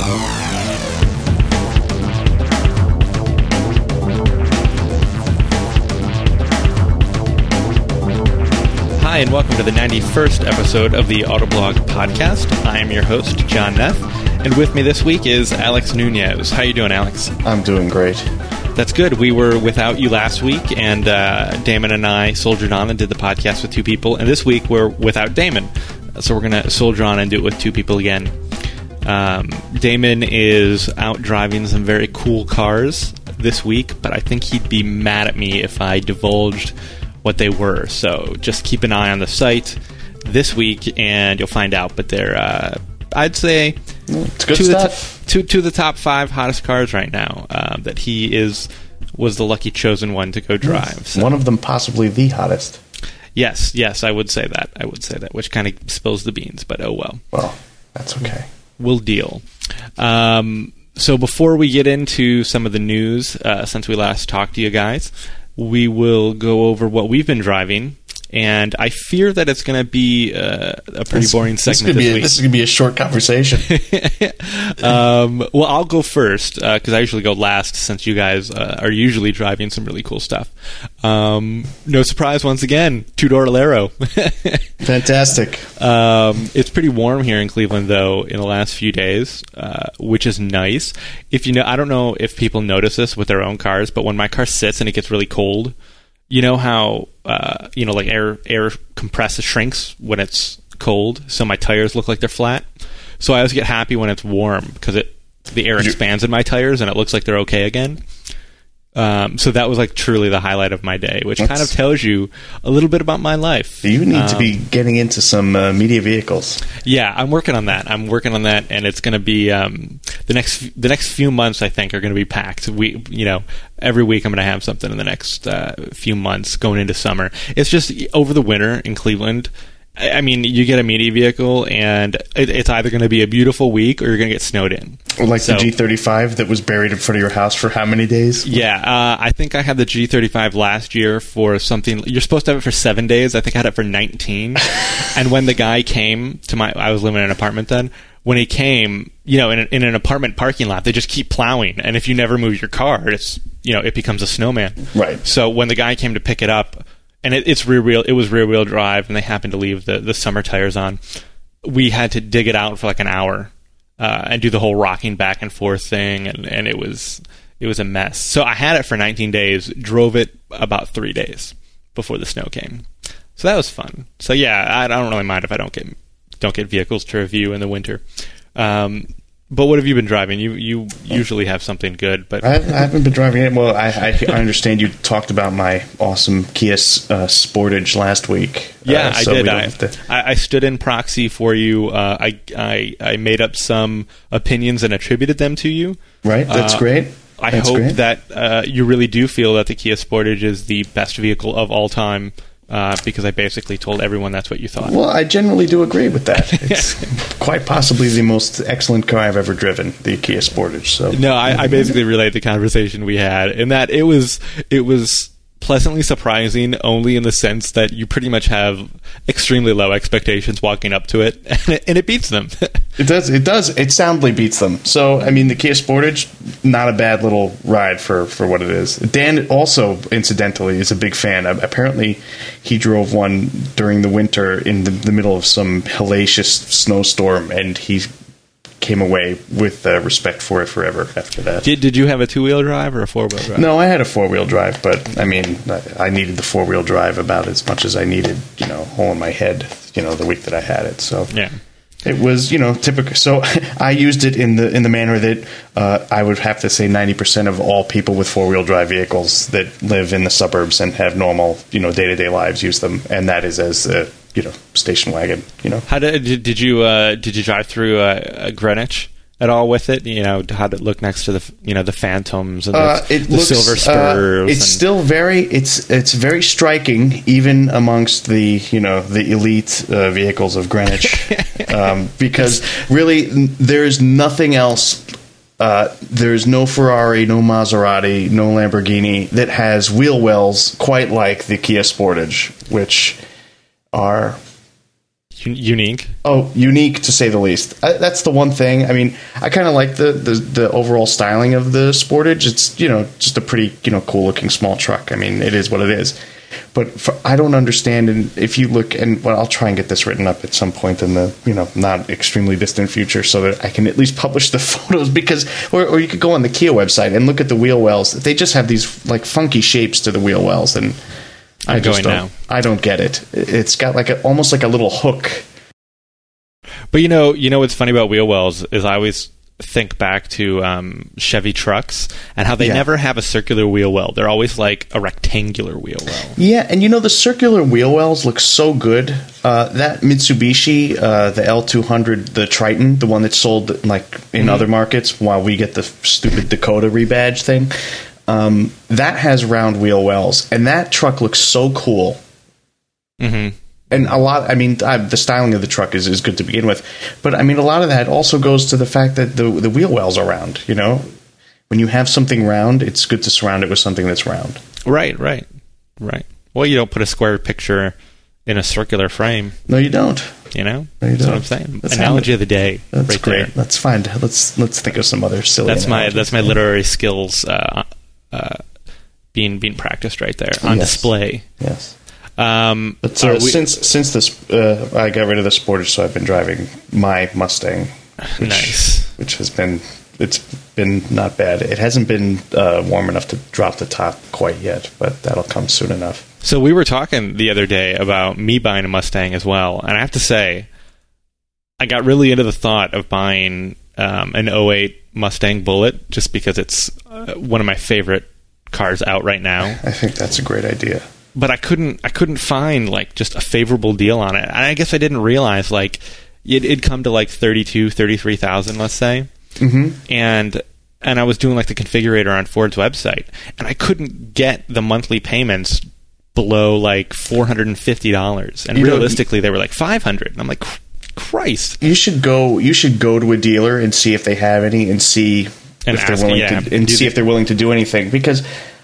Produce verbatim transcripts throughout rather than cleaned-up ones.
Hi, and welcome to the ninety-first episode of the Autoblog Podcast. I am your host, John Neff, and with me this week is Alex Nunez. How you doing, Alex? I'm doing great. That's good. We were without you last week, and uh, Damon and I soldiered on and did the podcast with two people, and this week we're without Damon. So we're going to soldier on and do it with two people again. Um, Damon is out driving some very cool cars this week, but I think he'd be mad at me if I divulged what they were. So just keep an eye on the site this week, and you'll find out. But they're, uh, I'd say, it's good two stuff. Of the t- two, two of the top five hottest cars right now. Uh, that he is was the lucky chosen one to go drive. So. One of them possibly the hottest. Yes, yes, I would say that. I would say that, which kind of spills the beans, but oh well. Well, that's okay. We'll deal. Um, so before we get into some of the news, uh, since we last talked to you guys, we will go over what we've been driving, and I fear that it's going to be uh, a pretty this, boring this segment this this a, week. This is going to be a short conversation. um, well, I'll go first, because uh, I usually go last, since you guys uh, are usually driving some really cool stuff. Um, no surprise, once again, two-door Alero. Fantastic. Um, it's pretty warm here in Cleveland, though, in the last few days, uh, which is nice. If you know, I don't know if people notice this with their own cars, but when my car sits and it gets really cold, you know how uh, you know, like air air compresses shrinks when it's cold, so my tires look like they're flat. So I always get happy when it's warm because it the air expands in my tires and it looks like they're okay again. Um, so that was like truly the highlight of my day, which That's, kind of tells you a little bit about my life. You need um, to be um, getting into some uh, media vehicles. Yeah, I'm working on that. I'm working on that, and it's going to be um, the next the next few months. I think are going to be packed. We, you know, every week I'm going to have something in the next uh, few months going into summer. It's just over the winter in Cleveland. I mean, you get a media vehicle, and it, it's either going to be a beautiful week or you're going to get snowed in. Like so, the G thirty-five that was buried in front of your house for how many days? Yeah, uh, I think I had the G thirty-five last year for something. You're supposed to have it for seven days. I think I had it for nineteen. And when the guy came to my, I was living in an apartment then. When he came, you know, in, a, in an apartment parking lot, they just keep plowing, and if you never move your car, it's, you know, it becomes a snowman. Right. So when the guy came to pick it up. And it, it's rear wheel. It was rear wheel drive, and they happened to leave the, the summer tires on. We had to dig it out for like an hour uh, and do the whole rocking back and forth thing, and, and it was it was a mess. So I had it for nineteen days. Drove it about three days before the snow came. So that was fun. So yeah, I, I don't really mind if I don't get don't get vehicles to review in the winter. Um, But what have you been driving? You you usually have something good, but I, I haven't been driving it. Well, I, I, I understand you talked about my awesome Kia uh, Sportage last week. Yeah, uh, I so did. I, to... I, I stood in proxy for you. Uh, I, I I made up some opinions and attributed them to you. Right, that's uh, great. I that's hope great. that uh, you really do feel that the Kia Sportage is the best vehicle of all time. Uh, because I basically told everyone that's what you thought. Well, I generally do agree with that. It's quite possibly the most excellent car I've ever driven, the Kia Sportage. So no, I, I basically relayed the conversation we had, in that it was it was pleasantly surprising, only in the sense that you pretty much have extremely low expectations walking up to it, and it, and it beats them. It does. It does. It soundly beats them. So, I mean, the Kia Sportage, not a bad little ride for, for what it is. Dan also, incidentally, is a big fan. Apparently, he drove one during the winter in the, the middle of some hellacious snowstorm, and he came away with uh, respect for it forever after that. Did, did you have a two-wheel drive or a four-wheel drive? No, I had a four-wheel drive, but, I mean, I, I needed the four-wheel drive about as much as I needed, you know, hole in my head, you know, the week that I had it. So yeah. It was, you know, typical. So I used it in the in the manner that uh, I would have to say ninety percent of all people with four-wheel drive vehicles that live in the suburbs and have normal, you know, day-to-day lives use them, and that is as a, you know, station wagon, you know. How did did, did you uh, did you drive through uh, Greenwich at all with it? You know, how did it look next to the, you know, the Phantoms and the, uh, it the looks, Silver Spurs? Uh, it's and still very it's it's very striking, even amongst the, you know, the elite uh, vehicles of Greenwich, um, because really there's nothing else. Uh, there's no Ferrari, no Maserati, no Lamborghini that has wheel wells quite like the Kia Sportage, which are Un- unique. Oh, unique to say the least. I, that's the one thing. I mean, I kind of like the, the the overall styling of the Sportage. It's, you know, just a pretty, you know, cool looking small truck. I mean, it is what it is. But for, I don't understand. And if you look, and well, I'll try and get this written up at some point in the, you know, not extremely distant future, so that I can at least publish the photos. Because, or, or you could go on the Kia website and look at the wheel wells. They just have these like funky shapes to the wheel wells, and I'm I just going don't, now. I don't get it. It's got like a, almost like a little hook. But you know, you know what's funny about wheel wells is I always think back to um, Chevy trucks and how they Yeah. never have a circular wheel well. They're always like a rectangular wheel well. Yeah, and you know, the circular wheel wells look so good. Uh, that Mitsubishi, uh, the L two hundred, the Triton, the one that's sold like in Mm-hmm. other markets, while we get the stupid Dakota rebadge thing, um, that has round wheel wells, and that truck looks so cool. Mm-hmm. And a lot, I mean, uh, the styling of the truck is, is good to begin with. But, I mean, a lot of that also goes to the fact that the, the wheel wells are round, you know? When you have something round, it's good to surround it with something that's round. Right, right, right. Well, you don't put a square picture in a circular frame, No, you don't. you know? No, you That's what don't. I'm saying. That's Analogy how- of the day. That's right great. there. Let's find, let's let's think of some other silly That's my analogies. that's my literary skills uh, uh, being being practiced right there on Yes. display. Yes. Um, But are uh, we- since since this, uh, I got rid of the Sportage, so I've been driving my Mustang. Which, Nice. Which has been, it's been not bad. It hasn't been uh, warm enough to drop the top quite yet, but that'll come soon enough. So we were talking the other day about me buying a Mustang as well, and I have to say, I got really into the thought of buying um, an oh eight Mustang Bullitt just because it's uh, one of my favorite cars out right now. I think that's a great idea. But I couldn't, I couldn't find like just a favorable deal on it. And I guess I didn't realize like it, it'd come to like thirty-two, thirty-three thousand, let's say, Mm-hmm. and and I was doing like the configurator on Ford's website, and I couldn't get the monthly payments below like four hundred and fifty dollars, and You know, realistically they were like five hundred. And I'm like, Christ! You should go. You should go to a dealer and see if they have any, and see And if they're ask, willing yeah, to, and do see they- if they're willing to do anything. Because,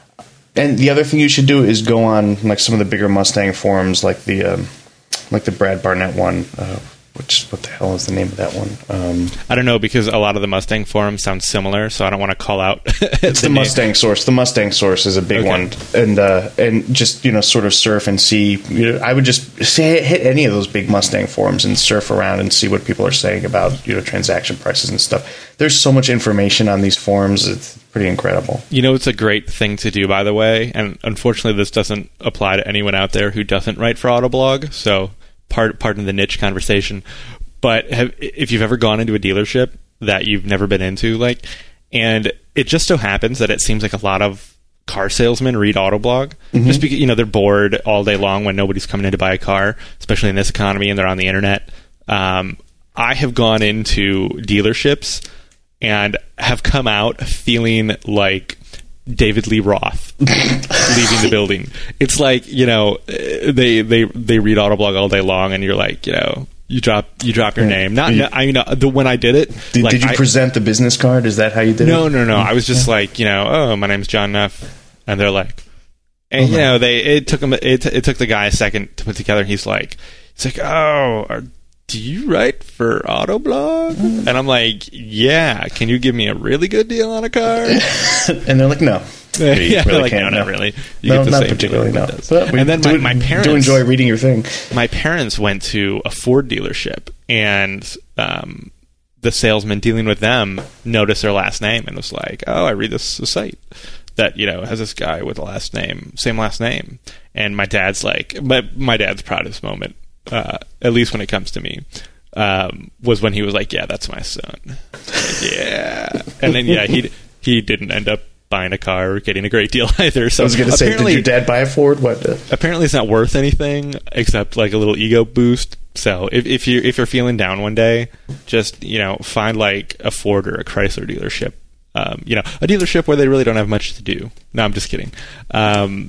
and the other thing you should do is go on like some of the bigger Mustang forums, like the um, like the Brad Barnett one. Uh, which what the hell is the name of that one? Um, I don't know, because a lot of the Mustang forums sound similar, so I don't want to call out. it's the, name. Mustang Source. The Mustang Source is a big Okay. one, and uh, and just you know sort of surf and see. You know, I would just say hit any of those big Mustang forums and surf around and see what people are saying about you know transaction prices and stuff. There's so much information on these forums; it's pretty incredible. You know, it's a great thing to do, by the way, and unfortunately, this doesn't apply to anyone out there who doesn't write for Autoblog. So, part, pardon the niche conversation. But have, if you've ever gone into a dealership that you've never been into, like, and it just so happens that it seems like a lot of car salesmen read Autoblog, Mm-hmm. just because you know they're bored all day long when nobody's coming in to buy a car, especially in this economy, and they're on the internet. Um, I have gone into dealerships and have come out feeling like David Lee Roth leaving the building. It's like, you know, they they they read Autoblog all day long, and you're like, you know, you drop you drop your name. Not, You- no, I mean, uh, the, when I did it, Did, like, did you I- present the business card? Is that how you did no, it? no, no. I was just like, you know, oh, my name's John Neff, and they're like, and you know, they it took him it, it took the guy a second to put together. And he's like, it's like, oh, are, do you write for Autoblog? And I'm like, yeah. Can you give me a really good deal on a car? And they're like, no. We yeah, really like can't, no, not no. really. You No, get the not same particularly, deal no. that does. But we And then do, my, my parents do enjoy reading your thing. my parents went to a Ford dealership, and um, the salesman dealing with them noticed their last name and was like, "Oh, I read this site that you know has this guy with the last name, same last name." And my dad's like, "But my dad's proudest moment, uh, at least when it comes to me, um, was when he was like, 'Yeah, that's my son.'" Like, yeah, and then yeah, he he didn't end up buying a car or getting a great deal either. So I was going to say, did apparently- your dad buy a Ford? What? Uh, apparently it's not worth anything except like a little ego boost. So if if you if you're feeling down one day, just you know find like a Ford or a Chrysler dealership. Um, you know, a dealership where they really don't have much to do. No, I'm just kidding. Um,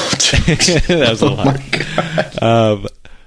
that was a oh lot. my God. Um,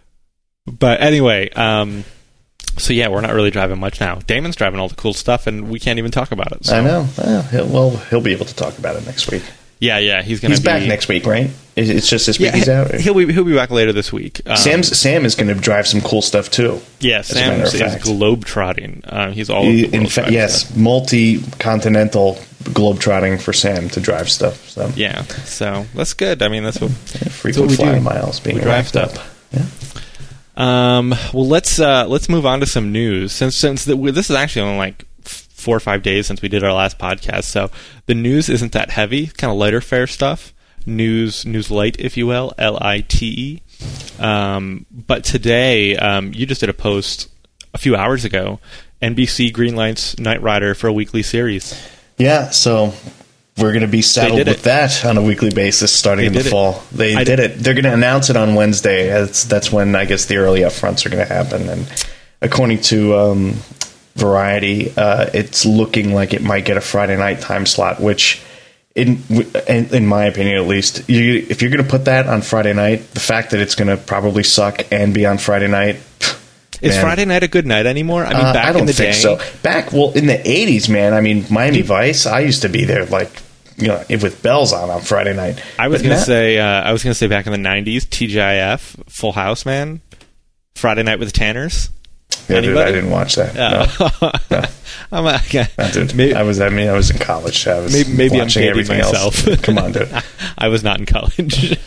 but anyway, um, so yeah, we're not really driving much now. Damon's driving all the cool stuff, and we can't even talk about it. So. I know. Well, he'll, well, he'll be able to talk about it next week. Yeah, yeah, he's going to He's be back next week, right? It- It's just this week Yeah, he's out. he'll be he'll be back later this week. Um, Sam's Sam is going to drive some cool stuff too. yeah, as a Sam matter is, of is fact. globe-trotting. Uh, he's all He- over the in world fact, driving yes, stuff. multi-continental globetrotting for Sam to drive stuff. So Yeah, so that's good. I mean, that's what frequent That's what we flyer do. miles being We drive racked up. stuff. Yeah. Um, well, let's uh, let's move on to some news. Since since the, this is actually only like f- four or five days since we did our last podcast, so the news isn't that heavy. Kind of lighter fare stuff. News news light, if you will, L I T E. Um, but today, um, you just did a post a few hours ago. N B C greenlights Knight Rider for a weekly series. Yeah, so we're going to be saddled did with it. that on a weekly basis starting They in the did it. fall. They I did did- it. They're going to announce it on Wednesday. That's, that's when I guess the early upfronts are going to happen. And according to um, Variety, uh, it's looking like it might get a Friday night time slot, which, in in, in my opinion at least, you, if you're going to put that on Friday night, the fact that it's going to probably suck and be on Friday night. Is man. Friday night a good night anymore? I mean, Uh, back I don't in the think day, so. Back well in the eighties, man. I mean, Miami Vice. I used to be there, like you know, with bells on on Friday night. I was But gonna now- say uh, I was gonna say back in the nineties, T G I F, Full House, man, Friday Night with the Tanners. yeah, dude, anybody? I didn't watch that. Oh. No, no, I'm uh, okay. no, dude. Maybe, I was. I mean, I was in college. I was maybe, maybe I'm watching dating everything myself. else. Come on, dude. I was not in college.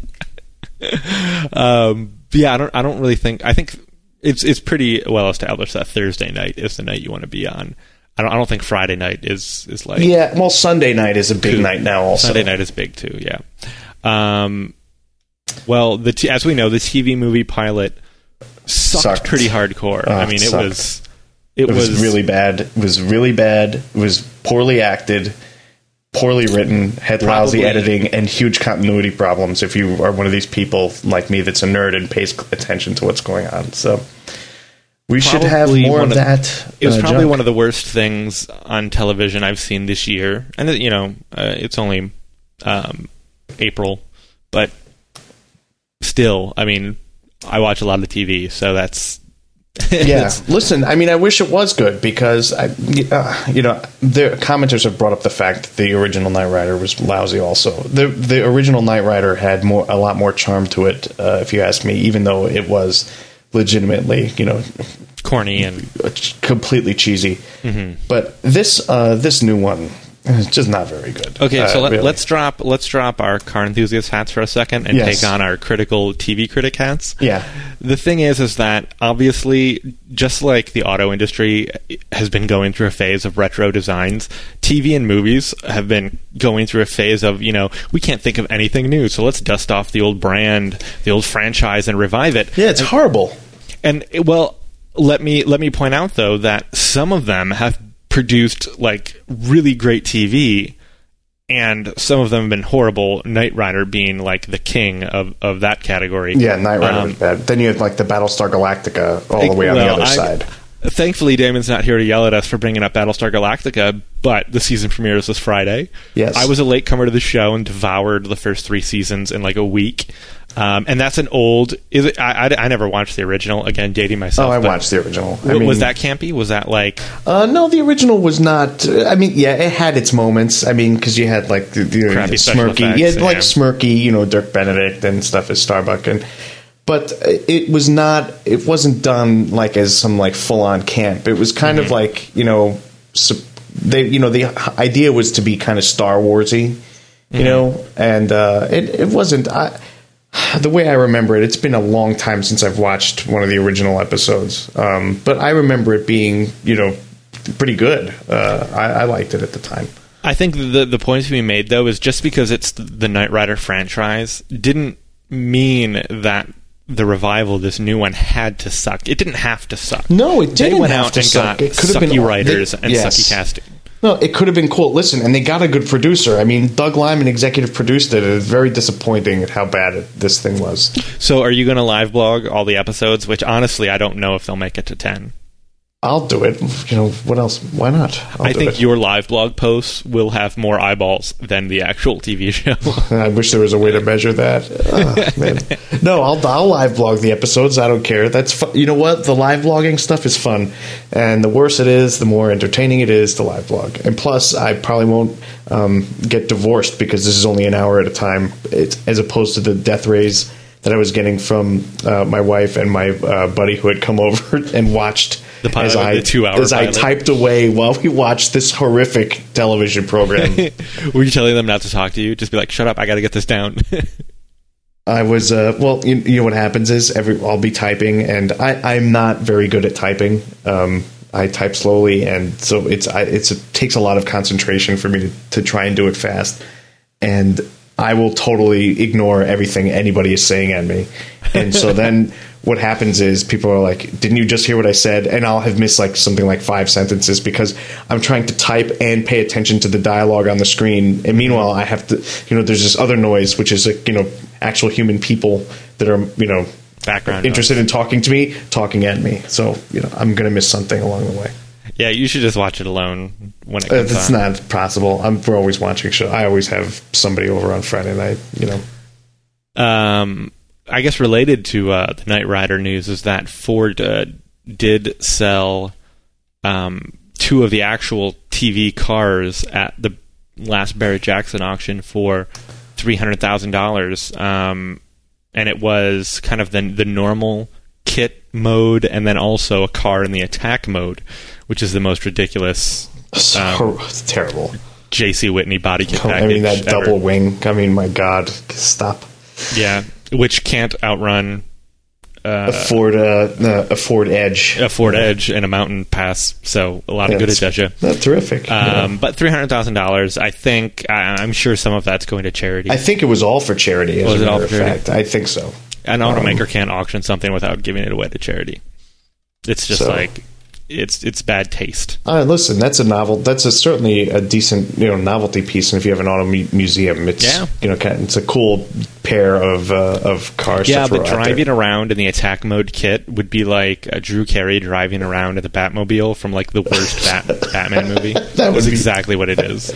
um, but yeah, I don't. I don't really think. I think it's it's pretty well established that Thursday night is the night you want to be on. I don't. I don't think Friday night is is like. Yeah, well, Sunday night is a big Cool. night now. Also, Sunday night is big too. Yeah. Um, well, the t- as we know, the T V movie pilot sucked, Sucked. pretty hardcore. Oh, I mean, it sucked. was. It, It was, really bad. It was really bad. It was poorly acted, poorly written, had lousy Probably- editing, and huge continuity problems. If you are one of these people like me that's a nerd and pays attention to what's going on, so we should have Probably more one of of- that. It was uh, probably junk. one of the worst things on television I've seen this year, and you know, uh, it's only um, April, but still, I mean, I watch a lot of T V, so that's Yeah, it's- listen, I mean, I wish it was good because, I, uh, you know, the commenters have brought up the fact that the original Knight Rider was lousy also. The the original Knight Rider had more a lot more charm to it, uh, if you ask me, even though it was legitimately, you know, corny and completely cheesy. Mm-hmm. But this uh, this new one is just not very good. okay. Uh, So let, really. let's drop let's drop our car enthusiast hats for a second and Yes. take on our critical T V critic hats. Yeah. The thing is, is that obviously, just like the auto industry has been going through a phase of retro designs, T V and movies have been going through a phase of, you know, we can't think of anything new, so let's dust off the old brand, the old franchise, and revive it. Yeah, it's horrible. And well, let me let me point out though that some of them have produced like really great T V, and some of them have been horrible. Knight Rider being like the king of, of that category. Yeah, Knight Rider Um, was bad. Then you had like the Battlestar Galactica all the way on well, the other I- side. Thankfully, Damon's not here to yell at us for bringing up Battlestar Galactica, but the season premiere is this Friday. Yes. I was a latecomer to the show and devoured the first three seasons in like a week. Um, and that's an old. Is it? I, I, I never watched the original. Again, dating myself. Oh, I but watched the original. I w- mean, was that campy? Was that like? Uh, no, the original was not. uh, I mean, yeah, it had its moments. I mean, because you had like the, the Crappy special smirky, effects, you had like yeah. smirky, you know, Dirk Benedict and stuff as Starbuck, and but it was not. It wasn't done like as some like full on camp. It was kind Mm-hmm. of like you know, sup- they you know the idea was to be kind of Star Warsy, you Mm-hmm. know, and uh, it it wasn't. I, the way I remember it, it's been a long time since I've watched one of the original episodes. Um, but I remember it being, you know, pretty good. Uh, I, I liked it at the time. I think the the point to be made though is just because it's the Knight Rider franchise didn't mean that the revival of this new one had to suck. It didn't have to suck. No, it They didn't went have out to and suck. got It could have sucky been- writers they- and yes. sucky casting. No, it could have been cool. Listen, and they got a good producer. I mean, Doug Lyman executive produced it. It was very disappointing at how bad it, this thing was. So, are you going to live blog all the episodes? Which honestly, I don't know if they'll make it to ten. I'll do it. You know, what else? Why not? I'll I do think it. your live blog posts will have more eyeballs than the actual T V show. I wish there was a way to measure that. Oh, man. No, I'll, I'll live blog the episodes. I don't care. That's fun. You know what? The live blogging stuff is fun. And the worse it is, the more entertaining it is to live blog. And plus, I probably won't um, get divorced because this is only an hour at a time, it's, as opposed to the death rays that I was getting from uh, my wife and my uh, buddy who had come over and watched The pilot, as I the two-hour as I pilot. typed away while we watched this horrific television program. Were you telling them not to talk to you? Just be like, shut up, I got to get this down. I was, uh, well, you, you know what happens is every I'll be typing, and I, I'm not very good at typing. Um, I type slowly, and so it's I, it's it takes a lot of concentration for me to, to try and do it fast. And I will totally ignore everything anybody is saying at me. And so then what happens is people are like, didn't you just hear what I said? And I'll have missed like something like five sentences because I'm trying to type and pay attention to the dialogue on the screen. And meanwhile, I have to, you know, there's this other noise, which is, like, you know, actual human people that are, you know, Background interested noise. in talking to me, talking at me. So, you know, I'm going to miss something along the way. Yeah, you should just watch it alone when it Uh, comes It's on. not possible. I'm, we're always watching show. I always have somebody over on Friday night, you know. Um, I guess related to uh, the Knight Rider news is that Ford uh, did sell um, two of the actual T V cars at the last Barrett-Jackson auction for three hundred thousand dollars. Um, and it was kind of the, the normal kit mode and then also a car in the attack mode, which is the most ridiculous So Um, it's terrible. J C Whitney body kit package I mean, that ever. double wing. I mean, my God, stop. Yeah, which can't outrun uh, A Ford, uh, uh, a Ford Edge, a Ford Edge and a Mountain Pass. So a lot of good That's- at you. That's terrific. Um, Yeah. But three hundred thousand dollars, I think. I, I'm sure some of that's going to charity. I think it was all for charity. As Was a it all matter for of charity? fact, I think so. An automaker can't auction something without giving it away to charity. It's just So- like it's it's bad taste. Uh, listen, that's a novel. That's a, certainly a decent, you know, novelty piece. And if you have an auto mu- museum, it's Yeah. you know, kind of, it's a cool pair of uh, of cars. Yeah, to throw but out there. driving around in the attack mode kit would be like a Drew Carey driving around in the Batmobile from like the worst Bat- Batman movie. That That's would be- exactly what it is.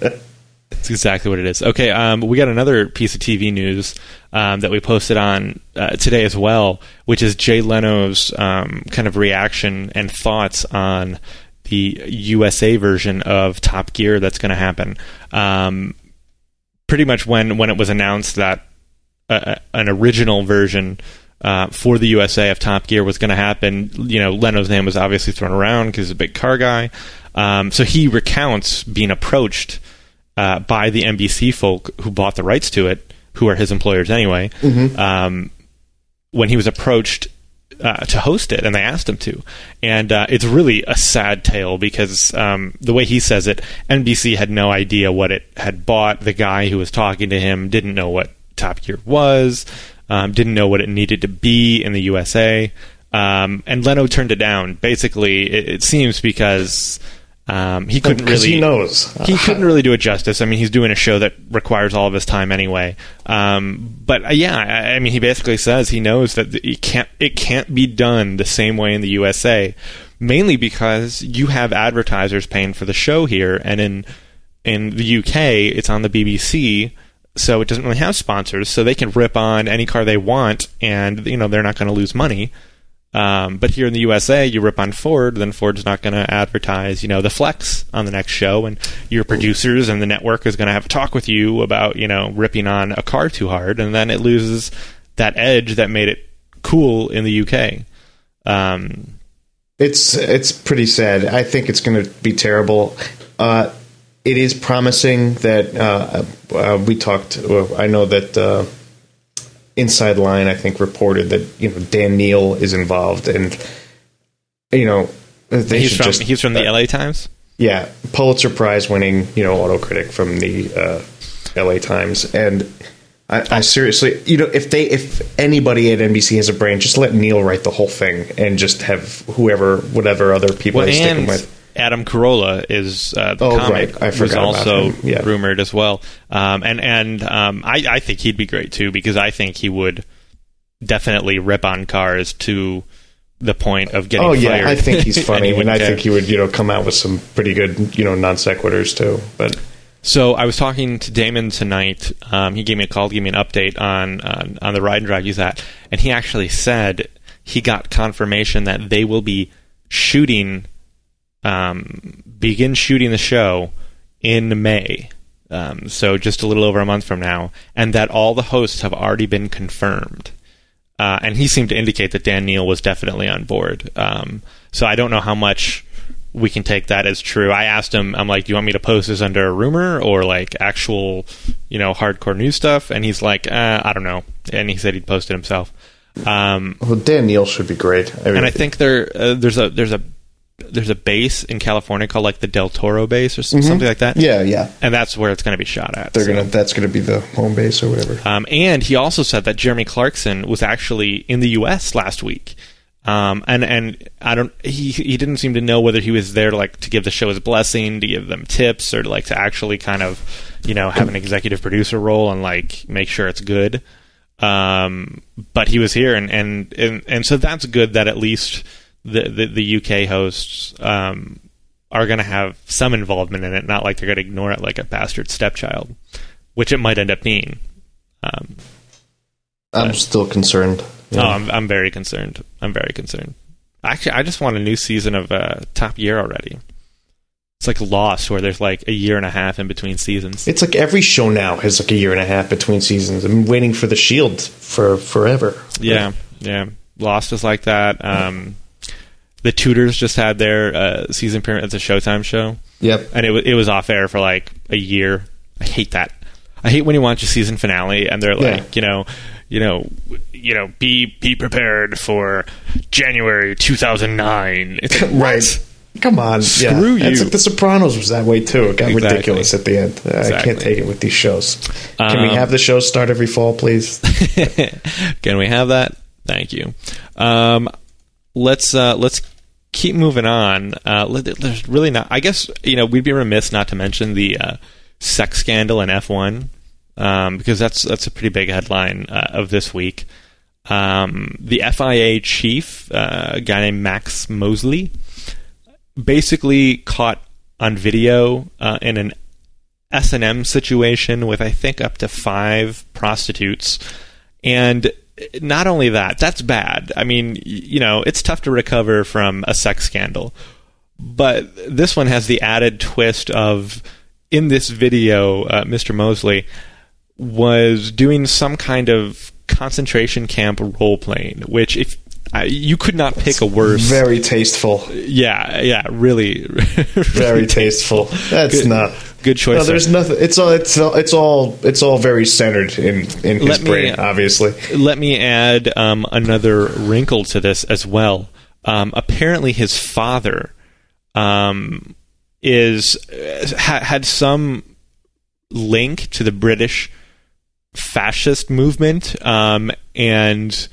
It's exactly what it is. Okay, um, we got another piece of T V news um, that we posted on uh, today as well, which is Jay Leno's um, kind of reaction and thoughts on the U S A version of Top Gear that's going to happen. Um, pretty much when, when it was announced that uh, an original version uh, for the U S A of Top Gear was going to happen, you know, Leno's name was obviously thrown around because he's a big car guy. Um, so he recounts being approached Uh, by the N B C folk who bought the rights to it, who are his employers anyway, Mm-hmm. um, when he was approached uh, to host it, and they asked him to. And uh, it's really a sad tale because um, the way he says it, N B C had no idea what it had bought. The guy who was talking to him didn't know what Top Gear was, um, didn't know what it needed to be in the U S A, um, and Leno turned it down. Basically, it, it seems because Um, he couldn't Because really. he knows. He couldn't really do it justice. I mean, he's doing a show that requires all of his time anyway. Um, but uh, yeah, I, I mean, he basically says he knows that it can't. It can't be done the same way in the U S A, mainly because you have advertisers paying for the show here, and in in the U K, it's on the B B C. So it doesn't really have sponsors, so they can rip on any car they want, and you know they're not going to lose money. Um, but here in the U S A, you rip on Ford, then Ford's not going to advertise, you know, the Flex on the next show, and your producers and the network is going to have a talk with you about, you know, ripping on a car too hard, and then it loses that edge that made it cool in the U K. Um, It's it's pretty sad. I think it's going to be terrible. Uh, it is promising that uh, uh, we talked. Well, I know that. Uh, Inside Line, I think, reported that you know Dan Neal is involved, and you know they he's should from just he's from the uh, L A Times. yeah, Pulitzer Prize winning you know auto critic from the uh, L A Times, and I, I seriously you know if they if anybody at N B C has a brain, just let Neal write the whole thing and just have whoever whatever other people Well, they stick him and with. Adam Carolla is uh, the Oh, comic right. I who's forgot about also him. Yeah. rumored as well. Um, and and um, I, I think he'd be great too because I think he would definitely rip on cars to the point of getting Oh yeah, fired. I think he's funny, and, and, he I care. think he would, you know, come out with some pretty good, you know, non sequiturs too. But so I was talking to Damon tonight. Um, he gave me a call to give me an update on on, on the ride and drive he's at, and he actually said he got confirmation that they will be shooting, um, begin shooting the show in May. Um, so just a little over a month from now, and that all the hosts have already been confirmed. Uh, and he seemed to indicate that Dan Neal was definitely on board. Um, so I don't know how much we can take that as true. I asked him, I'm like, do you want me to post this under a rumor or like actual, you know, hardcore news stuff? And he's like, uh, I don't know. And he said he'd post it himself. Um, well, Dan Neal should be great. I mean, and I think there uh, there's a there's a there's a base in California called like the Del Toro base or some, mm-hmm. something like that. Yeah, yeah. And that's where it's going to be shot at. They're so. gonna that's gonna be the home base or whatever. Um, and he also said that Jeremy Clarkson was actually in the U S last week. Um, and and I don't he he didn't seem to know whether he was there to like to give the show his blessing, to give them tips, or to like to actually kind of, you know, have an executive producer role and like make sure it's good. Um, but he was here, and and and, and so that's good that at least the, the, the U K hosts um, are going to have some involvement in it, not like they're going to ignore it like a bastard stepchild, which it might end up being. Um, I'm but, still concerned. Yeah. Oh, I'm, I'm very concerned. I'm very concerned. Actually, I just want a new season of uh, Top Gear already. It's like Lost, where there's like a year and a half in between seasons. It's like every show now has like a year and a half between seasons. I've been waiting for The Shield for forever. Yeah, yeah. Lost is like that. Um, The Tudors just had their uh, season premiere. It's a Showtime show. Yep. And it, w- it was off air for like a year. I hate that. I hate when you watch a season finale and they're like, yeah. you know, you know, you know, be be prepared for January two thousand nine. It's like, right. Come on. Screw yeah. you. It's like The Sopranos was that way too. It got exactly. ridiculous at the end. Exactly. I can't take it with these shows. Can um, we have the shows start every fall, please? Can we have that? Thank you. Um, let's uh, let's keep moving on. Uh, there's really not. I guess you know we'd be remiss not to mention the uh, sex scandal in F one um, because that's that's a pretty big headline uh, of this week. Um, the F I A chief, uh, a guy named Max Mosley, basically caught on video uh, in an S and M situation with I think up to five prostitutes, and not only that, that's bad. I mean, you know, it's tough to recover from a sex scandal. But this one has the added twist of, in this video, uh, Mister Mosley was doing some kind of concentration camp role-playing, which if uh, you could not pick a worse... Very tasteful. Yeah, yeah, really. Very tasteful. That's good, not... Good choice. No, there's nothing. It's all. It's all. It's all. It's all very centered in in his me, brain. Obviously. Let me add um, another wrinkle to this as well. Um, apparently, his father um, is ha- had some link to the British fascist movement, um, and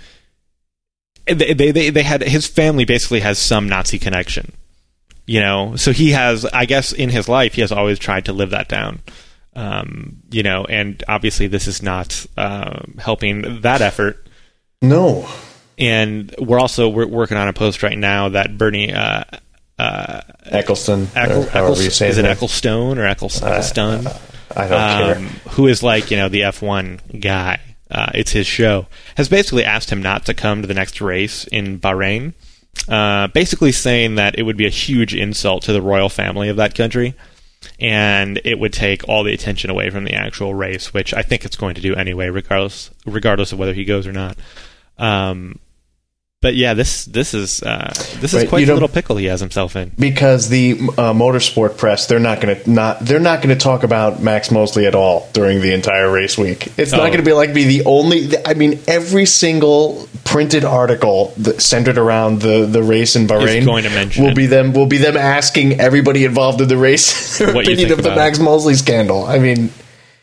they, they they they had his family basically has some Nazi connection. You know, so he has, I guess, in his life, he has always tried to live that down. Um, you know, and obviously this is not uh, helping that effort. No. And we're also we're working on a post right now that Bernie uh, uh, Eccleston, Eccl- however you say is it that. Ecclestone or Eccles- Ecclestone? Uh, I don't um, care. Who is like, you know, the F one guy. Uh, it's his show. Has basically asked him not to come to the next race in Bahrain. Uh, basically saying that it would be a huge insult to the royal family of that country, and it would take all the attention away from the actual race, which I think it's going to do anyway, regardless regardless of whether he goes or not. Um, but yeah, this this is uh, this is right, quite a little pickle he has himself in. Because the uh, motorsport press, they're not going to not they're not going to talk about Max Mosley at all during the entire race week. It's oh. not going to be like be the only. I mean, every single printed article that centered around the, the race in Bahrain going to mention will it. be them will be them asking everybody involved in the race their what opinion of the Max it. Mosley scandal. I mean.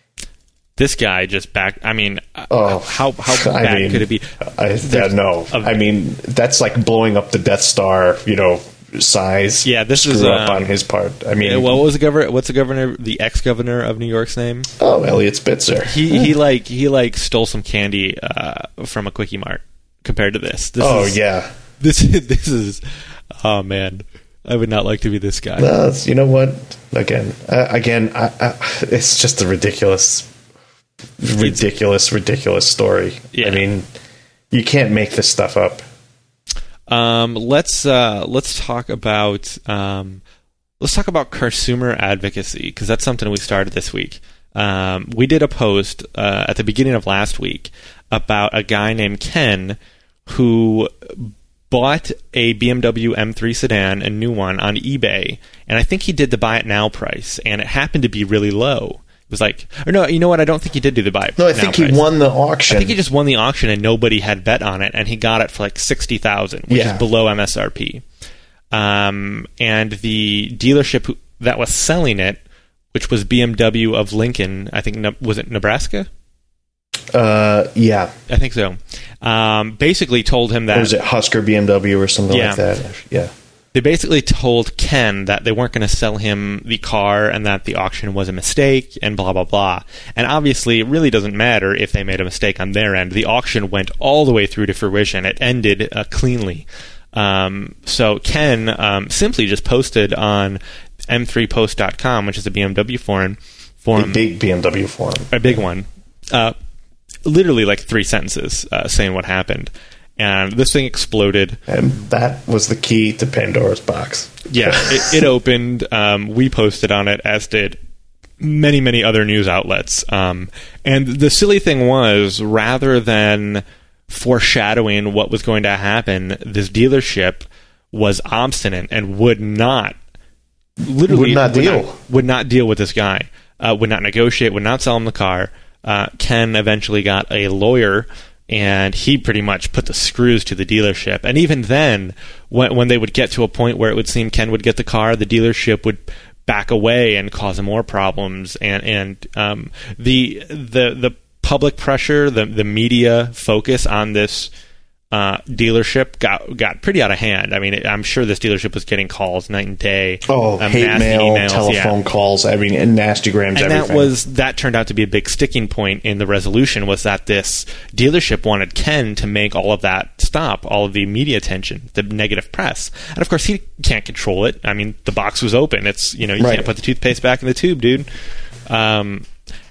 This guy just back. I mean, oh, how how bad I mean, could it be? I, I no, a, I mean that's like blowing up the Death Star. You know, size. Yeah, this screw is up um, on his part. I mean, what was the governor? What's the governor? The ex-governor of New York's name? Oh, Elliot Spitzer. He he like he like stole some candy uh, from a Quickie Mart. Compared to this, this oh is, yeah, this this is oh man, I would not like to be this guy. No, you know what? Again, uh, again, I, I, it's just a ridiculous, ridiculous, ridiculous story. Yeah. I mean, you can't make this stuff up. Um, let's uh, let's talk about um, let's talk about consumer advocacy, because that's something we started this week. Um, we did a post uh, at the beginning of last week about a guy named Ken who bought a B M W M three sedan, a new one, on eBay, and I think he did the buy it now price, and it happened to be really low. It was like, or no, you know what? I don't think he did do the buy. No, I think he price. won the auction. I think he just won the auction and nobody had bet on it, and he got it for like sixty thousand, which yeah. is below M S R P. Um, and the dealership who, that was selling it, which was B M W of Lincoln, I think, was it Nebraska? Uh, yeah, I think so. Um, basically told him that, or was it Husker B M W or something yeah. like that? Yeah. They basically told Ken that they weren't going to sell him the car and that the auction was a mistake and blah, blah, blah. And obviously, it really doesn't matter if they made a mistake on their end. The auction went all the way through to fruition. It ended uh, cleanly. Um, so Ken um, simply just posted on M three post dot com, which is a B M W forum. forum a big B M W forum. A big one. Uh, literally like three sentences uh, saying what happened. And this thing exploded. And that was the key to Pandora's box. Yeah, it, it opened. Um, we posted on it, as did many, many other news outlets. Um, and the silly thing was, rather than foreshadowing what was going to happen, this dealership was obstinate and would not, literally, would not would deal. Not, would not deal with this guy. Uh, would not negotiate. Would not sell him the car. Uh, Ken eventually got a lawyer, and he pretty much put the screws to the dealership. And even then, when, when they would get to a point where it would seem Ken would get the car, the dealership would back away and cause him more problems. And and um, the the the public pressure, the the media focus on this uh, dealership got got pretty out of hand. I mean, it, I'm sure this dealership was getting calls night and day. Oh, um, hate mail, emails, telephone yeah. calls, I mean, and nasty grams, and everything. that was that turned out to be a big sticking point in the resolution, was that this dealership wanted Ken to make all of that stop, all of the media attention, the negative press. And of course, he can't control it. I mean, the box was open. It's, you know, you right. can't put the toothpaste back in the tube, dude. Um,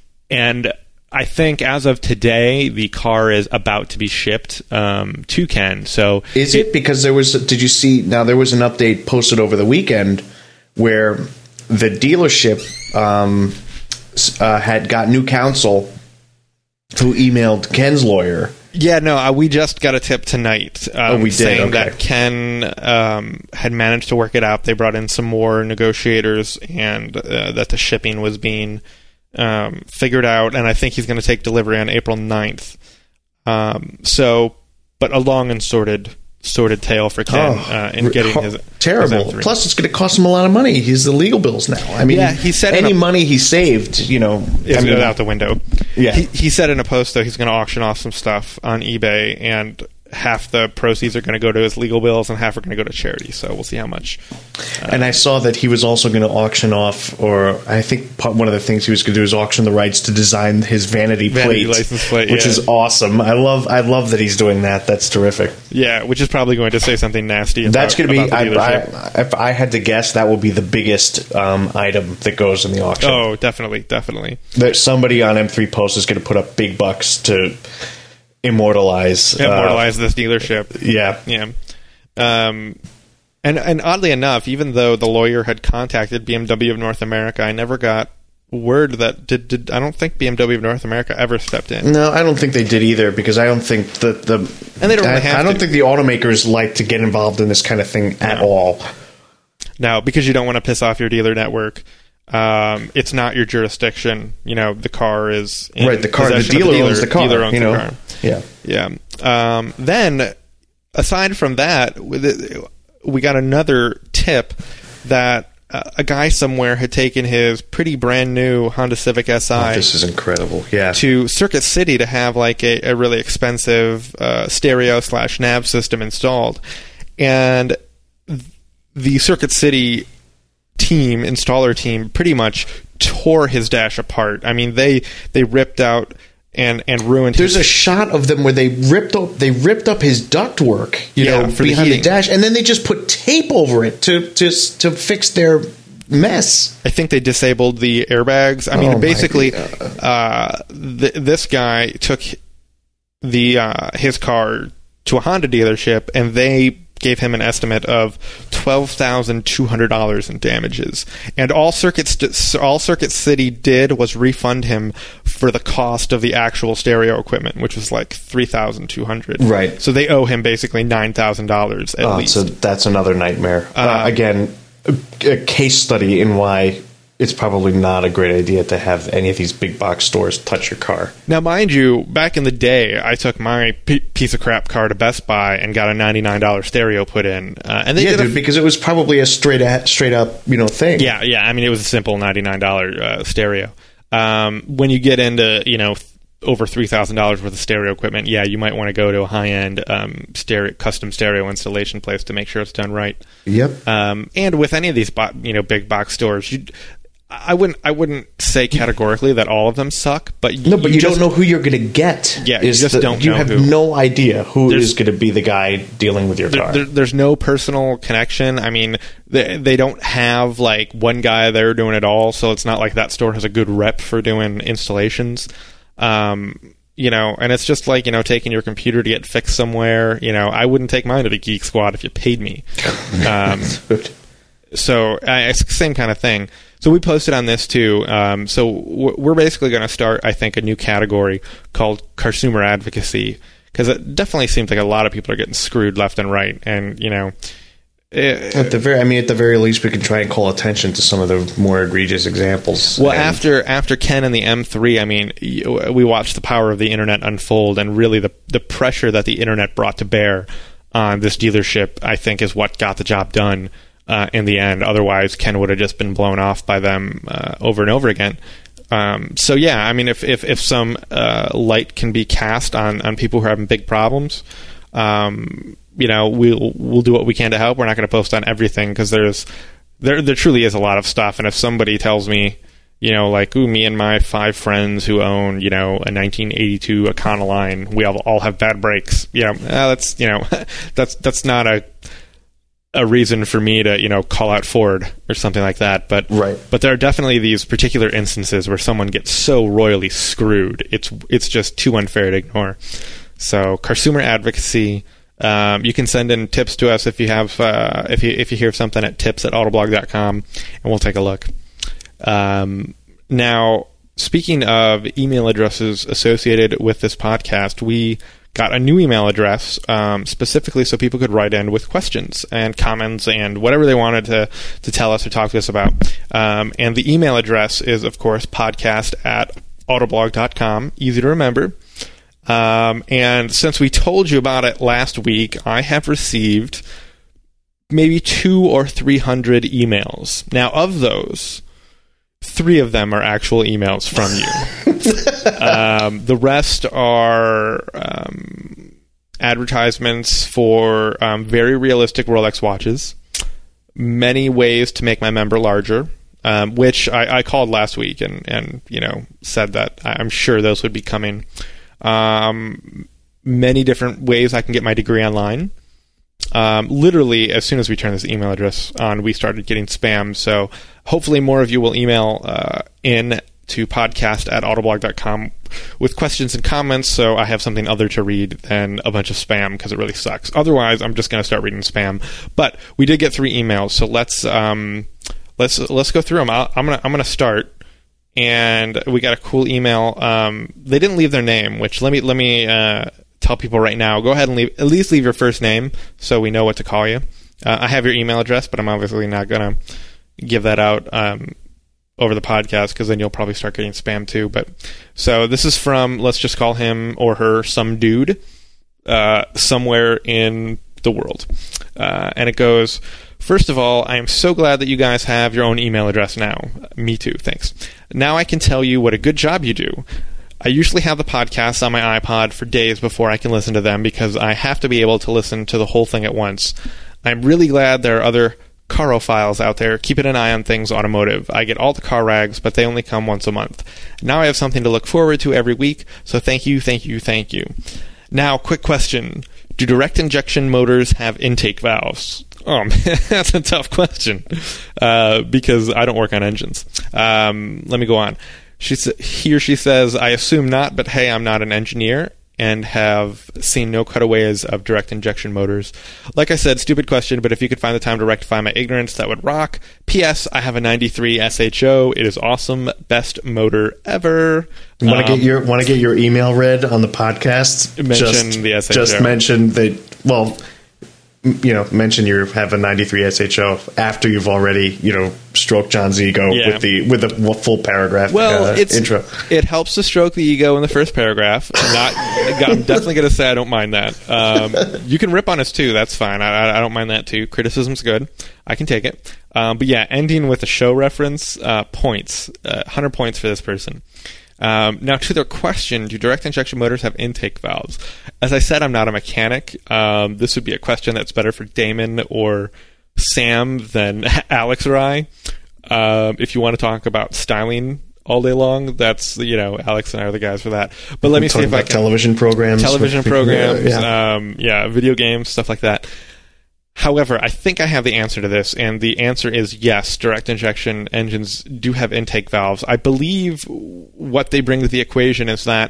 and I think as of today, the car is about to be shipped um, to Ken. So is it, because there was? Did you see? Now there was an update posted over the weekend where the dealership um, uh, had got new counsel who emailed Ken's lawyer. Yeah, no, uh, we just got a tip tonight um, oh, we did? saying okay. that Ken um, had managed to work it out. They brought in some more negotiators, and uh, that the shipping was being um, figured out, and I think he's going to take delivery on April ninth. Um, so, but a long and sorted sorted tale for Ken oh, uh, in getting ho- his terrible. his M three. Plus, it's going to cost him a lot of money. He's the legal bills now. I mean, yeah, he said any a, money he saved, you know, is I mean, out the window. Yeah, he, he said in a post though he's going to auction off some stuff on eBay, and half the proceeds are going to go to his legal bills and half are going to go to charity. So we'll see how much. Uh, and I saw that he was also going to auction off, or I think part, one of the things he was going to do is auction the rights to design his vanity, vanity plate, license plate, which yeah. is awesome. I love, I love that he's doing that. That's terrific. Yeah, which is probably going to say something nasty. About, That's going to be. about the I, dealership. I, if I had to guess, that will be the biggest um, item that goes in the auction. Oh, definitely, definitely. That somebody on M three Post is going to put up big bucks to immortalize Immortalize uh, this dealership. Yeah, yeah. Um, and and oddly enough, even though the lawyer had contacted B M W of North America, I never got word that did. did I don't think B M W of North America ever stepped in. No, I don't think they did either, because I don't think that the and they don't really I, have I don't to. think the automakers like to get involved in this kind of thing at No. all. No, because you don't want to piss off your dealer network. Um, it's not your jurisdiction. You know, the car is in Right, the car, the possession of dealer, the dealer owns the car. Dealer owns you the know, car. yeah, Yeah. Um, then, aside from that, we got another tip that uh, a guy somewhere had taken his pretty brand new Honda Civic S I. oh, this is incredible. Yeah, To Circuit City to have like a, a really expensive uh, stereo slash nav system installed, and th- the Circuit City team, installer team, pretty much tore his dash apart. I mean, they they ripped out and and ruined. There's his, a shot of them where they ripped up they ripped up his ductwork, you Yeah, know, for the behind the, heating. dash, and then they just put tape over it to to to fix their mess. I think they disabled the airbags. I mean, Oh, my basically, God. uh, th- this guy took the uh, his car to a Honda dealership, and they gave him an estimate of twelve thousand two hundred dollars in damages. And all Circuit St- all Circuit City did was refund him for the cost of the actual stereo equipment, which was like three thousand two hundred dollars. Right. So they owe him basically nine thousand dollars at Oh, least. so that's another nightmare. Uh, Uh, again, a, a case study in why it's probably not a great idea to have any of these big box stores touch your car. Now, mind you, back in the day, I took my p- piece of crap car to Best Buy and got a ninety-nine dollars stereo put in, uh, and they Yeah, did a dude, because it was probably a straight at, straight up, you know, thing. Yeah, yeah. I mean, it was a simple ninety-nine dollars uh, stereo. Um, when you get into, you know, th- over three thousand dollars worth of stereo equipment, yeah, you might want to go to a high-end um, stereo, custom stereo installation place to make sure it's done right. Yep. Um, and with any of these, bo- you know, big box stores, you, I wouldn't, I wouldn't say categorically that all of them suck, but y- No, but you, just- don't know who you're going to get. Yeah, you is just the- don't You know have who. no idea who There's- is going to be the guy dealing with your There, car. there, there's no personal connection. I mean, they, they don't have like one guy there doing it all, so it's not like that store has a good rep for doing installations. Um, you know, and it's just like, you know, taking your computer to get fixed somewhere. You know, I wouldn't take mine to the Geek Squad if you paid me. Um, so uh, it's the same kind of thing. So we posted on this too. Um, so w- we're basically going to start, I think, a new category called consumer advocacy, because it definitely seems like a lot of people are getting screwed left and right. And, you know, it, At the very, I mean, at the very least, we can try and call attention to some of the more egregious examples. well, And- after after Ken and the M three, I mean, y- we watched the power of the internet unfold, and really the the pressure that the internet brought to bear on this dealership, I think, is what got the job done uh, in the end. Otherwise, Ken would have just been blown off by them uh, over and over again. Um, so yeah, I mean, if if, if some uh, light can be cast on, on people who are having big problems, um, you know, we'll we'll do what we can to help. We're not going to post on everything, because there's there there truly is a lot of stuff. And if somebody tells me, you know, like, ooh, me and my five friends who own, you know, a nineteen eighty-two Econoline, we all, all have bad brakes, you know, uh, that's, you know, that's that's not a a reason for me to, you know, call out Ford or something like that. But Right. but there are definitely these particular instances where someone gets so royally screwed, it's it's just too unfair to ignore. So consumer advocacy. Um, you can send in tips to us if you have uh, if you if you hear something at tips at autoblog dot com, and we'll take a look. Um, now, speaking of email addresses associated with this podcast, we got a new email address um, specifically so people could write in with questions and comments and whatever they wanted to, to tell us or talk to us about. Um, and the email address is, of course, podcast at autoblog dot com. Easy to remember. Um, and since we told you about it last week, I have received maybe two or three hundred emails. Now, of those, three of them are actual emails from you. um, the rest are um, advertisements for um, very realistic Rolex watches, many ways to make my member larger, um, which I, I called last week and, and you know said that I'm sure those would be coming. Um, many different ways I can get my degree online. Um, literally, as soon as we turned this email address on, we started getting spam. So hopefully more of you will email uh, in to podcast at autoblog dot com with questions and comments, so I have something other to read than a bunch of spam, because it really sucks. Otherwise, I'm just going to start reading spam. But we did get three emails, so let's um, let's let's go through them. I'll, I'm gonna I'm gonna start. And we got a cool email. Um, they didn't leave their name, which let me let me uh, tell people right now. Go ahead and leave at least leave your first name so we know what to call you. Uh, I have your email address, but I'm obviously not gonna give that out um, over the podcast, because then you'll probably start getting spam too. But so this is from, let's just call him or her some dude uh, somewhere in the world, uh, and it goes. First of all, I am so glad that you guys have your own email address now. Me too, thanks. Now I can tell you what a good job you do. I usually have the podcasts on my iPod for days before I can listen to them, because I have to be able to listen to the whole thing at once. I'm really glad there are other carophiles out there, keeping an eye on things automotive. I get all the car rags, but they only come once a month. Now I have something to look forward to every week, so thank you, thank you, thank you. Now, quick question. Do direct injection motors have intake valves? Oh, man, that's a tough question uh, because I don't work on engines. Um, let me go on. She sa- he or she says, I assume not, but hey, I'm not an engineer and have seen no cutaways of direct injection motors. Like I said, stupid question, but if you could find the time to rectify my ignorance, that would rock. P S. I have a ninety-three S H O. It is awesome. Best motor ever. Want to Um, get your want to get your email read on the podcast? Mention just, the S H O. Just mention that. Well, m- you know, mention you have a ninety-three S H O after you've already you know stroked John's ego Yeah. with the with the w- full paragraph. Well, uh, it's, intro. it helps to stroke the ego in the first paragraph. Not, I'm definitely going to say I don't mind that. Um, you can rip on us too. That's fine. I, I don't mind that too. Criticism's good. I can take it. Um, but yeah, ending with a show reference, uh, points, uh, one hundred points for this person. Um, now, to their question, do direct injection motors have intake valves? As I said, I'm not a mechanic. Um, this would be a question that's better for Damon or Sam than Alex or I. Um, if you want to talk about styling all day long, that's, you know, Alex and I are the guys for that. But let me see Talking if I about can. television programs, Television with- programs, yeah. um, yeah, video games, stuff like that. However, I think I have the answer to this, and the answer is yes, direct injection engines do have intake valves. I believe what they bring to the equation is that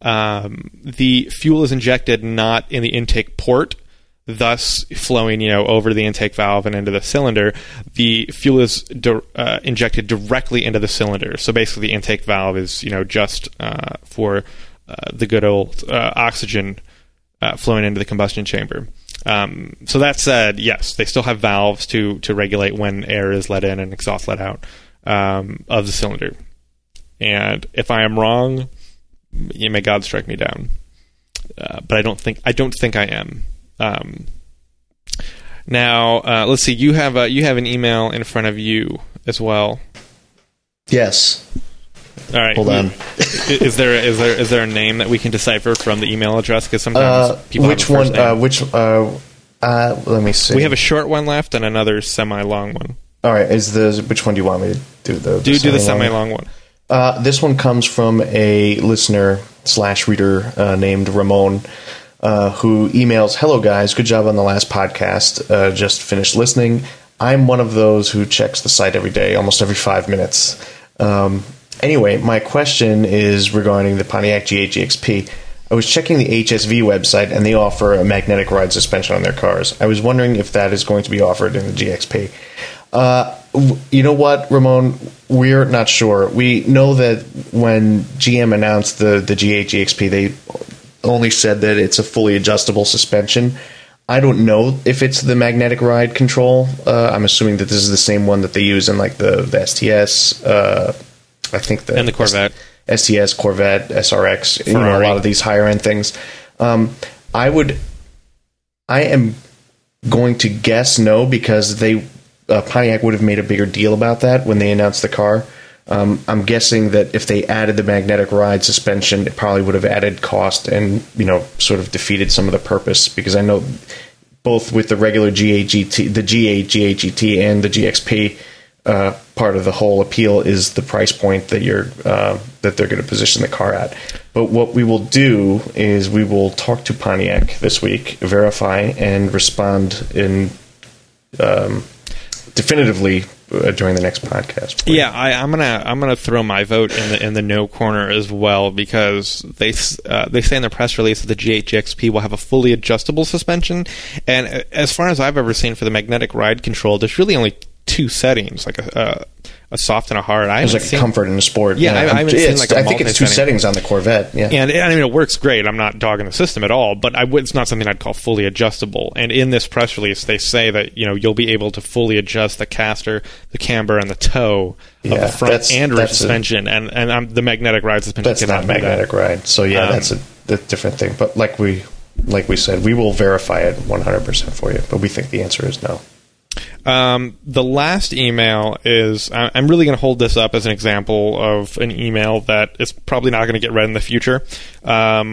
um, the fuel is injected not in the intake port, thus flowing, you know, over the intake valve and into the cylinder. The fuel is di- uh, injected directly into the cylinder. So basically, the intake valve is, you know, just uh, for uh, the good old uh, oxygen uh, flowing into the combustion chamber. Um, so that said, yes, they still have valves to to regulate when air is let in and exhaust let out um, of the cylinder. And if I am wrong, may God strike me down. Uh, but I don't think I don't think I am. Um, now, uh, let's see. You have a, you have an email in front of you as well. Yes. All right. Hold on. is there is there is there a name that we can decipher from the email address? Because sometimes Uh, people which have a first one? Uh, name. which? Uh, uh, let me see. We have a short one left and another semi-long one. All right. Is the which one do you want me to do? The Do do the semi-long? semi-long one. Uh, this one comes from a listener slash reader uh, named Ramon, uh, who emails, "Hello guys, good job on the last podcast. Uh, just finished listening. I'm one of those who checks the site every day, almost every five minutes. Um, anyway, my question is regarding the Pontiac G eight G X P. I was checking the H S V website, and they offer a magnetic ride suspension on their cars. I was wondering if that is going to be offered in the G X P. Uh, w- you know what, Ramon? We're not sure. We know that when G M announced the, the G eight G X P, they only said that it's a fully adjustable suspension. I don't know if it's the magnetic ride control. Uh, I'm assuming that this is the same one that they use in like the, the S T S. Uh, I think the And the Corvette. S T S, Corvette, S R X, you know, a Ferrari. lot of these higher end things. Um, I would, I am going to guess no, because they uh, Pontiac would have made a bigger deal about that when they announced the car. Um, I'm guessing that if they added the magnetic ride suspension, it probably would have added cost and, you know, sort of defeated some of the purpose, because I know both with the regular G eight G T, the G eight, G eight G T, and the G X P, uh, part of the whole appeal is the price point that you're uh, that they're going to position the car at. But what we will do is we will talk to Pontiac this week, verify, and respond in um, definitively uh, during the next podcast. Yeah, I, I'm gonna I'm gonna throw my vote in the in the no corner as well, because they uh, they say in the press release that the G eight G X P will have a fully adjustable suspension, and as far as I've ever seen for the magnetic ride control, there's really only two settings, like a a, a soft and a hard. I There's haven't like seen, a comfort and a sport. Yeah, I- I haven't seen, It's- like, a I think it's two multi-setting. settings on the Corvette. Yeah, And I mean, it works great. I'm not dogging the system at all, but I would, it's not something I'd call fully adjustable. And in this press release, they say that, you know, you'll be able to fully adjust the caster, the camber, and the toe of Yeah, the front that's- and rear that's a- suspension. and and um, the magnetic ride suspension that's cannot not do that. magnetic ride. So yeah, Um, that's a, a different thing. But like we like we said, we will verify it one hundred percent for you. But we think the answer is no. Um, the last email is, I- I'm really going to hold this up as an example of an email that is probably not going to get read in the future. Um,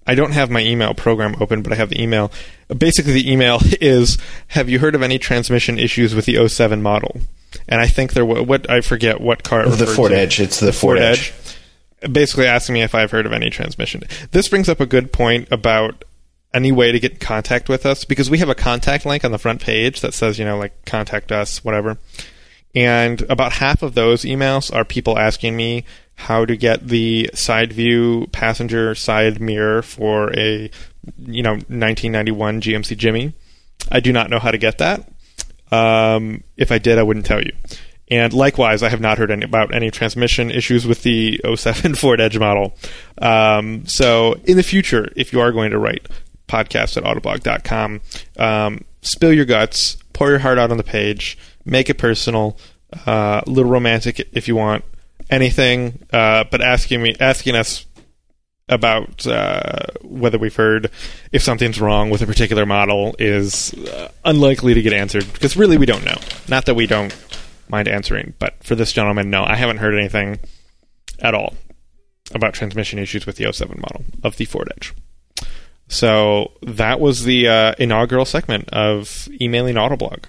I don't have my email program open, but I have the email. Basically, the email is, have you heard of any transmission issues with the oh seven model? And I think there was, what, I forget what car it The Ford to. Edge. It's the, the Ford, Ford Edge. Edge. Basically asking me if I've heard of any transmission. This brings up a good point about any way to get in contact with us, because we have a contact link on the front page that says, you know, like, contact us, whatever. And about half of those emails are people asking me how to get the side view passenger side mirror for a, you know, nineteen ninety-one G M C Jimmy. I do not know how to get that. Um, if I did, I wouldn't tell you. And likewise, I have not heard any, about any transmission issues with the oh seven Ford Edge model. Um, so in the future, if you are going to write podcast at autoblog dot com, um, spill your guts, pour your heart out on the page, make it personal, uh, a little romantic if you want. Anything, uh, but asking me, asking us about uh, whether we've heard if something's wrong with a particular model is uh, unlikely to get answered, because really we don't know. Not that we don't mind answering, but for this gentleman, no, I haven't heard anything at all about transmission issues with the oh seven model of the Ford Edge. So that was the uh, inaugural segment of Emailing Autoblog.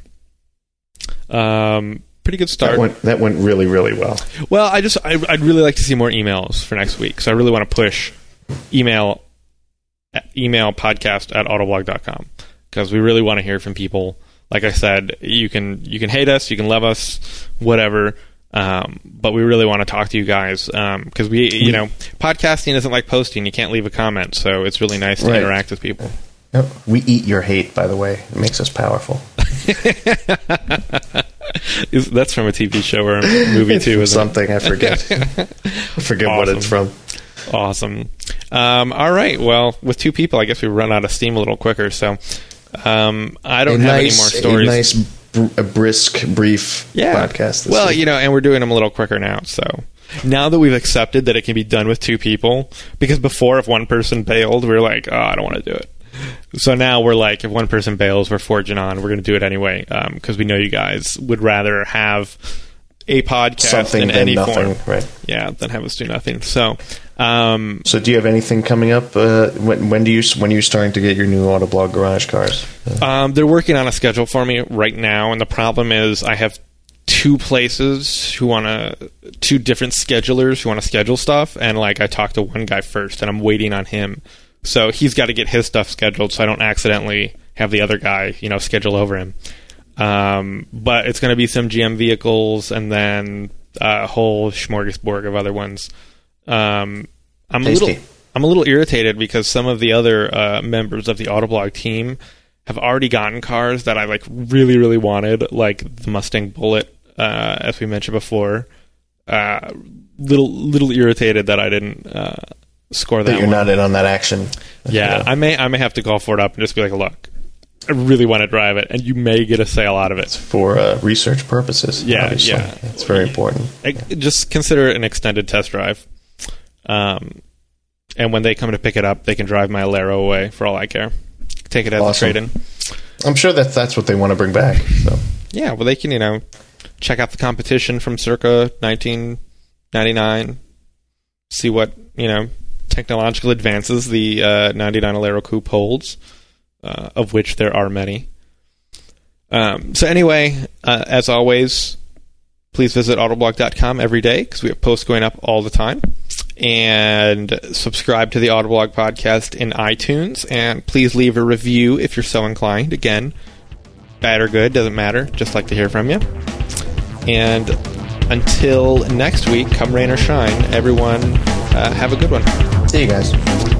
Um. Pretty good start. That went, that went really, really well. Well, I just I, I'd really like to see more emails for next week, so I really want to push email email podcast at autoblog dot com, because we really want to hear from people. Like I said, you can you can hate us, you can love us, whatever, um, but we really want to talk to you guys, because um, we you know podcasting isn't like posting. You can't leave a comment, so it's really nice to right. interact with people. Yep. We eat your hate, by the way. It makes us powerful. Is, that's from a T V show or a movie too, isn't something it? I forget. I forget awesome. what it's from. Awesome. Um, all right. Well, with two people, I guess we run out of steam a little quicker. So um, I don't a have nice, any more stories. A nice, br- a brisk, brief yeah. podcast. This well, week. you know, and we're doing them a little quicker now. So now that we've accepted that it can be done with two people, because before, if one person bailed, we were like, oh, I don't want to do it. So now we're like, if one person bails, we're forging on. We're going to do it anyway, because um, we know you guys would rather have a podcast something in than any nothing, form, right? Yeah, than have us do nothing. So, um, so do you have anything coming up? Uh, when, when do you when are you starting to get your new Autoblog garage cars? Uh, um, they're working on a schedule for me right now, and the problem is I have two places who want to, two different schedulers who want to schedule stuff, and like I talked to one guy first, and I'm waiting on him. So he's got to get his stuff scheduled so I don't accidentally have the other guy, you know, schedule over him. Um, but it's going to be some G M vehicles and then a whole smorgasbord of other ones. Um, I'm a little, I'm a little irritated because some of the other uh, members of the Autoblog team have already gotten cars that I like really, really wanted, like the Mustang Bullet, uh, as we mentioned before. Uh, little, little irritated that I didn't. Uh, Score that. That you're one. not in on that action. Yeah, yeah, I may I may have to call Ford up and just be like, look, I really want to drive it, and you may get a sale out of it for uh, research purposes. Yeah, obviously. yeah, it's very important. I, just consider it an extended test drive. Um, and when they come to pick it up, they can drive my Alero away for all I care. Take it as awesome. a trade-in. I'm sure that that's what they want to bring back. So yeah, well, they can you know check out the competition from circa nineteen ninety-nine, see what you know. technological advances the uh, ninety-nine Alero Coupe holds, uh, of which there are many. Um, so anyway, uh, as always, please visit autoblog dot com every day because we have posts going up all the time. And subscribe to the Autoblog podcast in iTunes. And please leave a review if you're so inclined. Again, bad or good, doesn't matter. Just like to hear from you. And until next week, come rain or shine, everyone, uh, have a good one. See you guys.